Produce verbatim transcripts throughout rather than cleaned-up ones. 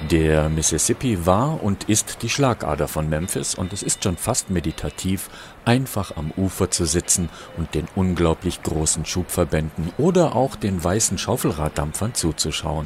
Der Mississippi war und ist die Schlagader von Memphis und es ist schon fast meditativ, einfach am Ufer zu sitzen und den unglaublich großen Schubverbänden oder auch den weißen Schaufelraddampfern zuzuschauen.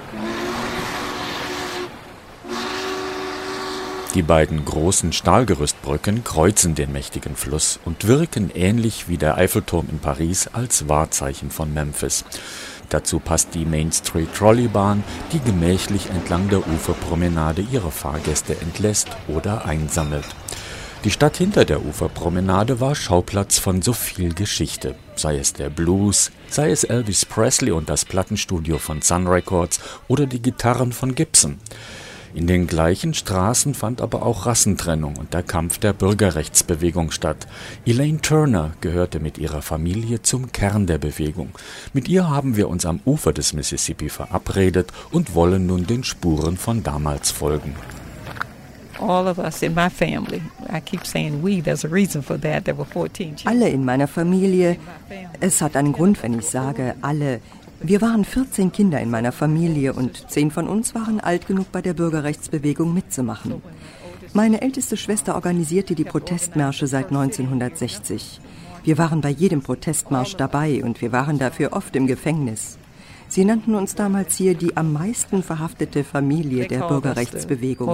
Die beiden großen Stahlgerüstbrücken kreuzen den mächtigen Fluss und wirken ähnlich wie der Eiffelturm in Paris als Wahrzeichen von Memphis. Dazu passt die Main Street Trolleybahn, die gemächlich entlang der Uferpromenade ihre Fahrgäste entlässt oder einsammelt. Die Stadt hinter der Uferpromenade war Schauplatz von so viel Geschichte, sei es der Blues, sei es Elvis Presley und das Plattenstudio von Sun Records oder die Gitarren von Gibson. In den gleichen Straßen fand aber auch Rassentrennung und der Kampf der Bürgerrechtsbewegung statt. Elaine Turner gehörte mit ihrer Familie zum Kern der Bewegung. Mit ihr haben wir uns am Ufer des Mississippi verabredet und wollen nun den Spuren von damals folgen. Alle in meiner Familie, es hat einen Grund, wenn ich sage alle. Wir waren vierzehn Kinder in meiner Familie und zehn von uns waren alt genug, bei der Bürgerrechtsbewegung mitzumachen. Meine älteste Schwester organisierte die Protestmärsche seit neunzehnhundertsechzig. Wir waren bei jedem Protestmarsch dabei und wir waren dafür oft im Gefängnis. Sie nannten uns damals hier die am meisten verhaftete Familie der Bürgerrechtsbewegung.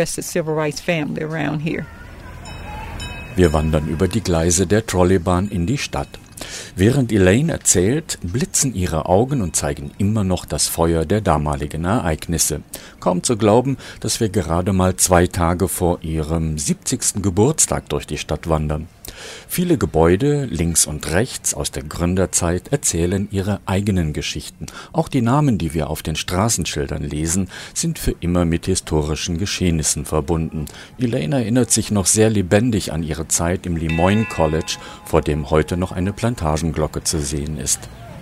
Wir wandern über die Gleise der Trolleybahn in die Stadt. Während Elaine erzählt, blitzen ihre Augen und zeigen immer noch das Feuer der damaligen Ereignisse. Kaum zu glauben, dass wir gerade mal zwei Tage vor ihrem siebzigsten Geburtstag durch die Stadt wandern. Viele Gebäude links und rechts aus der Gründerzeit erzählen ihre eigenen Geschichten. Auch die Namen, die wir auf den Straßenschildern lesen, sind für immer mit historischen Geschehnissen verbunden. Elaine erinnert sich noch sehr lebendig an ihre Zeit im Lemoyne College, vor dem heute noch eine Plantagenglocke zu sehen ist.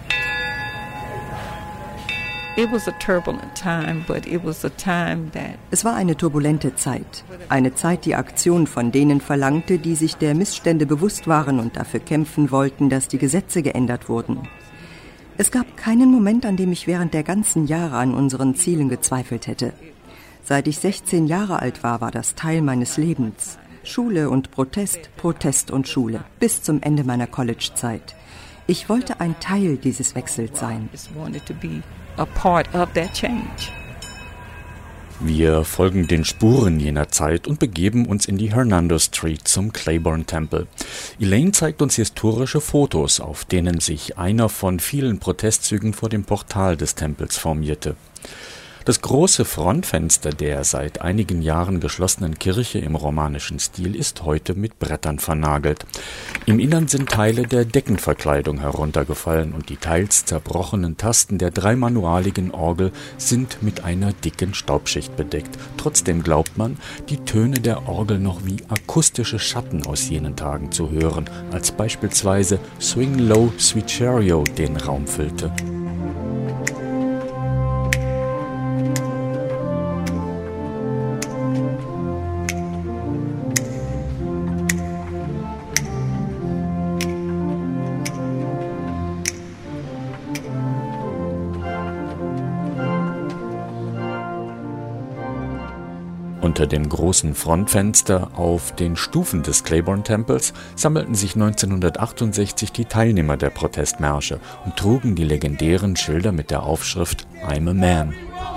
Es war eine turbulente Zeit. Eine Zeit, die Aktion von denen verlangte, die sich der Missstände bewusst waren und dafür kämpfen wollten, dass die Gesetze geändert wurden. Es gab keinen Moment, an dem ich während der ganzen Jahre an unseren Zielen gezweifelt hätte. Seit ich sechzehn Jahre alt war, war das Teil meines Lebens. Schule und Protest, Protest und Schule, bis zum Ende meiner College-Zeit. Ich wollte ein Teil dieses Wechsels sein. A part of that change. Wir folgen den Spuren jener Zeit und begeben uns in die Hernando Street zum Claiborne Temple. Elaine zeigt uns historische Fotos, auf denen sich einer von vielen Protestzügen vor dem Portal des Tempels formierte. Das große Frontfenster der seit einigen Jahren geschlossenen Kirche im romanischen Stil ist heute mit Brettern vernagelt. Im Innern sind Teile der Deckenverkleidung heruntergefallen und die teils zerbrochenen Tasten der dreimanualigen Orgel sind mit einer dicken Staubschicht bedeckt. Trotzdem glaubt man, die Töne der Orgel noch wie akustische Schatten aus jenen Tagen zu hören, als beispielsweise Swing Low, Sweet Chariot den Raum füllte. Unter dem großen Frontfenster auf den Stufen des Claiborne Tempels sammelten sich neunzehnhundertachtundsechzig die Teilnehmer der Protestmärsche und trugen die legendären Schilder mit der Aufschrift I'm a Man.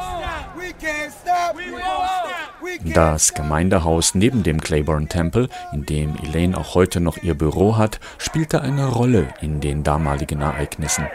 Das Gemeindehaus neben dem Claiborne Temple, in dem Elaine auch heute noch ihr Büro hat, spielte eine Rolle in den damaligen Ereignissen.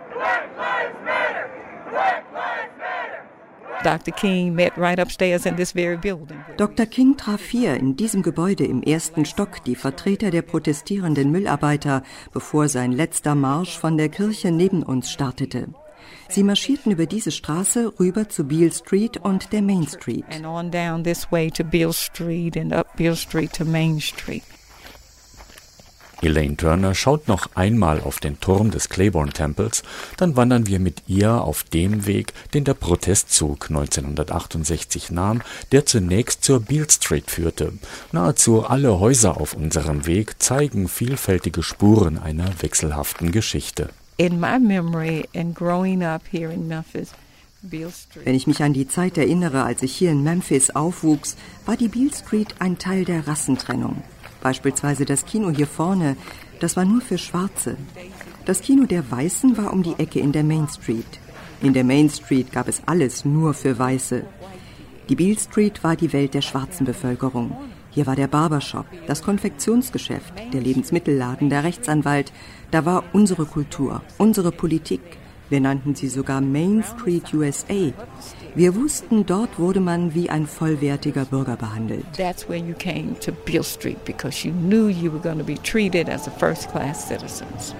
Doktor King met right upstairs in this very building. Doktor King traf hier in diesem Gebäude im ersten Stock die Vertreter der protestierenden Müllarbeiter, bevor sein letzter Marsch von der Kirche neben uns startete. Sie marschierten über diese Straße rüber zu Beale Street und der Main Street. And on down this way to Beale Street and up Beale Street to Main Street. Elaine Turner schaut noch einmal auf den Turm des Claiborne Tempels, dann wandern wir mit ihr auf dem Weg, den der Protestzug neunzehnhundertachtundsechzig nahm, der zunächst zur Beale Street führte. Nahezu alle Häuser auf unserem Weg zeigen vielfältige Spuren einer wechselhaften Geschichte. In my memory and growing up here in Memphis, Wenn ich mich an die Zeit erinnere, als ich hier in Memphis aufwuchs, war die Beale Street ein Teil der Rassentrennung. Beispielsweise das Kino hier vorne, das war nur für Schwarze. Das Kino der Weißen war um die Ecke in der Main Street. In der Main Street gab es alles nur für Weiße. Die Beale Street war die Welt der schwarzen Bevölkerung. Hier war der Barbershop, das Konfektionsgeschäft, der Lebensmittelladen, der Rechtsanwalt. Da war unsere Kultur, unsere Politik. Wir nannten sie sogar Main Street U S A. Wir wussten, dort wurde man wie ein vollwertiger Bürger behandelt. That's when you came to Beale Street because you knew you were going to be treated as a first-class citizens.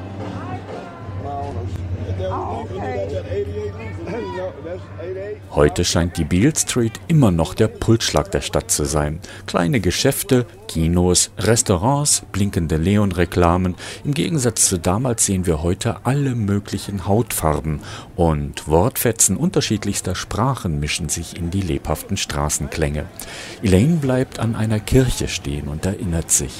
Heute scheint die Beale Street immer noch der Pulsschlag der Stadt zu sein. Kleine Geschäfte, Kinos, Restaurants, blinkende Leon-Reklamen. Im Gegensatz zu damals sehen wir heute alle möglichen Hautfarben. Und Wortfetzen unterschiedlichster Sprachen mischen sich in die lebhaften Straßenklänge. Elaine bleibt an einer Kirche stehen und erinnert sich.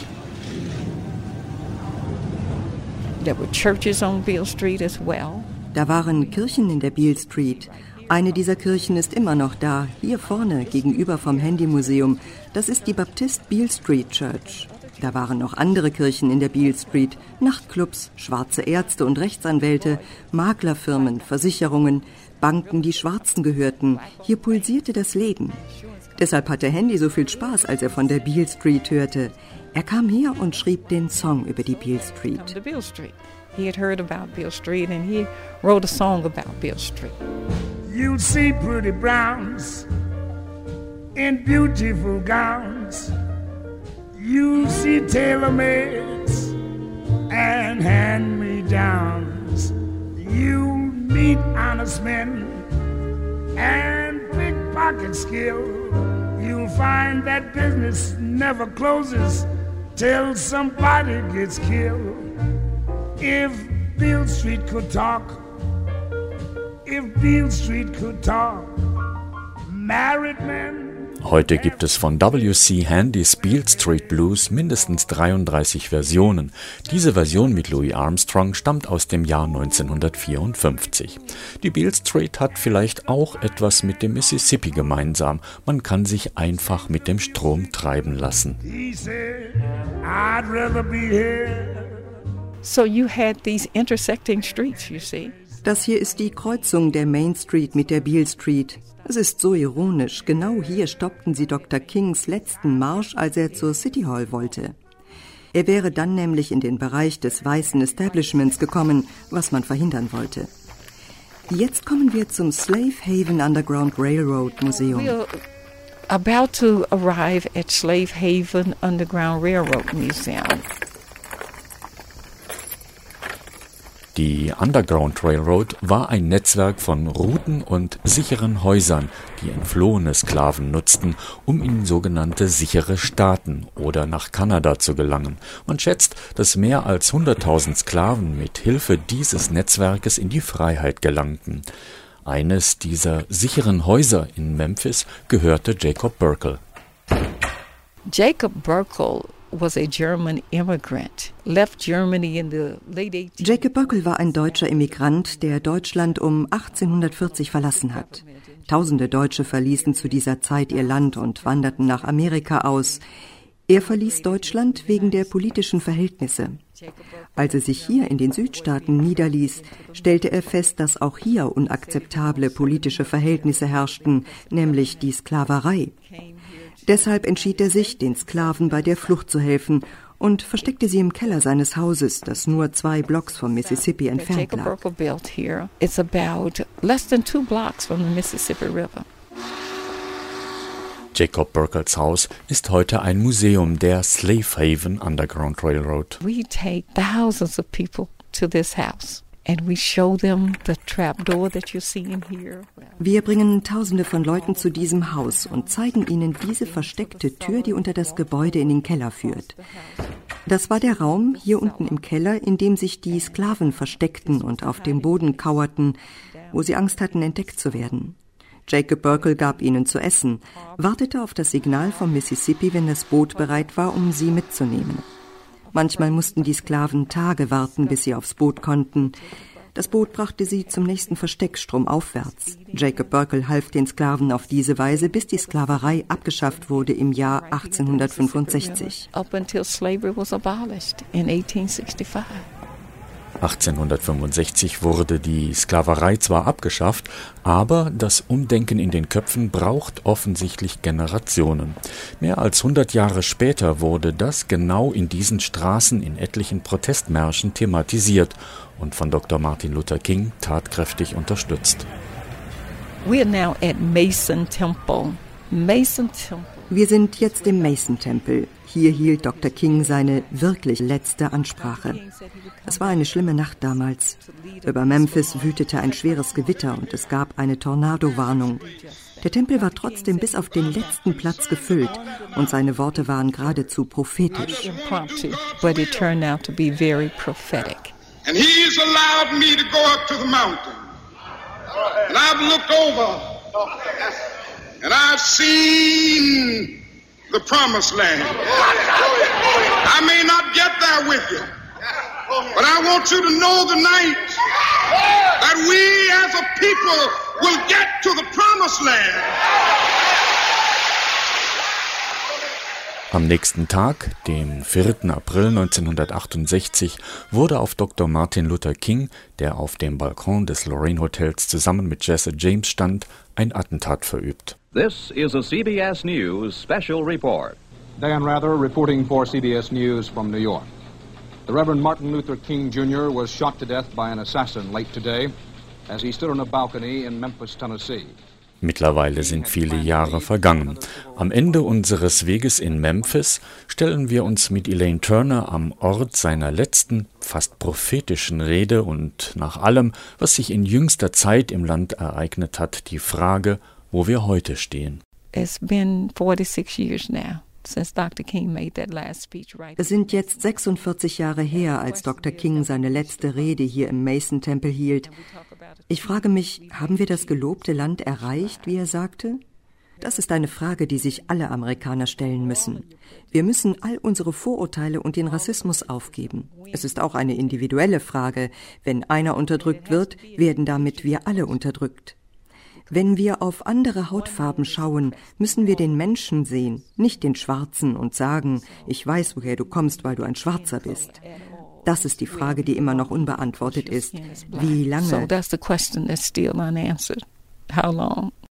There were churches on Beale Street as well. Da waren Kirchen in der Beale Street. Eine dieser Kirchen ist immer noch da, hier vorne, gegenüber vom Handy-Museum. Das ist die Baptist Beale Street Church. Da waren noch andere Kirchen in der Beale Street, Nachtclubs, schwarze Ärzte und Rechtsanwälte, Maklerfirmen, Versicherungen, Banken, die Schwarzen gehörten. Hier pulsierte das Leben. Deshalb hatte Handy so viel Spaß, als er von der Beale Street hörte. Er kam her und schrieb den Song über die Beale Street. He had heard about Beale Street and he wrote a song about Beale Street. You'll see pretty browns in beautiful gowns. You'll see tailor-mades and hand-me-downs. You'll meet honest men and pickpocket skill. You'll find that business never closes till somebody gets killed. If Beale Street could talk, if Beale Street could talk, married men. Heute gibt es von W C Handys Beale Street Blues mindestens dreiunddreißig Versionen. Diese Version mit Louis Armstrong stammt aus dem Jahr neunzehnhundertvierundfünfzig. Die Beale Street hat vielleicht auch etwas mit dem Mississippi gemeinsam. Man kann sich einfach mit dem Strom treiben lassen. He said, I'd rather be here. So you had these intersecting streets, you see. Das hier ist die Kreuzung der Main Street mit der Beale Street. Es ist so ironisch. Genau hier stoppten sie Doktor Kings letzten Marsch, als er zur City Hall wollte. Er wäre dann nämlich in den Bereich des weißen Establishments gekommen, was man verhindern wollte. Jetzt kommen wir zum Slave Haven Underground Railroad Museum. We're about to arrive at Slave Haven Underground Railroad Museum. Die Underground Railroad war ein Netzwerk von Routen und sicheren Häusern, die entflohene Sklaven nutzten, um in sogenannte sichere Staaten oder nach Kanada zu gelangen. Man schätzt, dass mehr als hunderttausend Sklaven mit Hilfe dieses Netzwerkes in die Freiheit gelangten. Eines dieser sicheren Häuser in Memphis gehörte Jacob Burkle. Jacob Burkle was a German immigrant, left Germany in the late eighteenth. Jacob Burkle war ein deutscher Immigrant, der Deutschland um achtzehnhundertvierzig verlassen hat. Tausende Deutsche verließen zu dieser Zeit ihr Land und wanderten nach Amerika aus. Er verließ Deutschland wegen der politischen Verhältnisse. Als er sich hier in den Südstaaten niederließ, stellte er fest, dass auch hier unakzeptable politische Verhältnisse herrschten, nämlich die Sklaverei. Deshalb entschied er sich, den Sklaven bei der Flucht zu helfen und versteckte sie im Keller seines Hauses, das nur zwei Blocks vom Mississippi entfernt lag. Jacob Burkle built here. It's about less than two blocks from the Mississippi River. Jacob Burkles Haus ist heute ein Museum der Slave Haven Underground Railroad. We take thousands of people to this house. And we show them the trapdoor that you're seeing here. Wir bringen Tausende von Leuten zu diesem Haus und zeigen ihnen diese versteckte Tür, die unter das Gebäude in den Keller führt. Das war der Raum hier unten im Keller, in dem sich die Sklaven versteckten und auf dem Boden kauerten, wo sie Angst hatten, entdeckt zu werden. Jacob Burkle gab ihnen zu essen, wartete auf das Signal vom Mississippi, wenn das Boot bereit war, um sie mitzunehmen. Manchmal mussten die Sklaven Tage warten, bis sie aufs Boot konnten. Das Boot brachte sie zum nächsten Versteck stromaufwärts. Jacob Burkle half den Sklaven auf diese Weise, bis die Sklaverei abgeschafft wurde im Jahr achtzehnhundertfünfundsechzig. Up until slavery was abolished in eighteen sixty-five. achtzehnhundertfünfundsechzig wurde die Sklaverei zwar abgeschafft, aber das Umdenken in den Köpfen braucht offensichtlich Generationen. Mehr als hundert Jahre später wurde das genau in diesen Straßen in etlichen Protestmärschen thematisiert und von Doktor Martin Luther King tatkräftig unterstützt. We are now at Mason Temple. Mason Temple. Wir sind jetzt im Mason-Tempel. Hier hielt Doktor King seine wirklich letzte Ansprache. Es war eine schlimme Nacht damals. Über Memphis wütete ein schweres Gewitter und es gab eine Tornado-Warnung. Der Tempel war trotzdem bis auf den letzten Platz gefüllt und seine Worte waren geradezu prophetisch. But it turned out to be very prophetic. And he's allowed me to go up to the mountain. And I've looked over and I've seen the promised land. I may not get there with you, but I want you to know tonight that we as a people will get to the promised land. Am nächsten Tag, dem vierten April neunzehnhundertachtundsechzig, wurde auf Doktor Martin Luther King, der auf dem Balkon des Lorraine Hotels zusammen mit Jesse James stand, ein Attentat verübt. This is a C B S News special report. Dan Rather reporting for C B S News from New York. The Reverend Martin Luther King Junior was shot to death by an assassin late today as he stood on a balcony in Memphis, Tennessee. Mittlerweile sind viele Jahre vergangen. Am Ende unseres Weges in Memphis stellen wir uns mit Elaine Turner am Ort seiner letzten, fast prophetischen Rede und nach allem, was sich in jüngster Zeit im Land ereignet hat, die Frage, wo wir heute stehen. It's been forty-six years now since Doctor King made that last speech right. Es sind jetzt sechsundvierzig Jahre her, als Doktor King seine letzte Rede hier im Mason-Tempel hielt. Ich frage mich, haben wir das gelobte Land erreicht, wie er sagte? Das ist eine Frage, die sich alle Amerikaner stellen müssen. Wir müssen all unsere Vorurteile und den Rassismus aufgeben. Es ist auch eine individuelle Frage. Wenn einer unterdrückt wird, werden damit wir alle unterdrückt. Wenn wir auf andere Hautfarben schauen, müssen wir den Menschen sehen, nicht den Schwarzen und sagen, ich weiß, woher du kommst, weil du ein Schwarzer bist. Das ist die Frage, die immer noch unbeantwortet ist. Wie lange? So that's the question that's still unanswered. How long?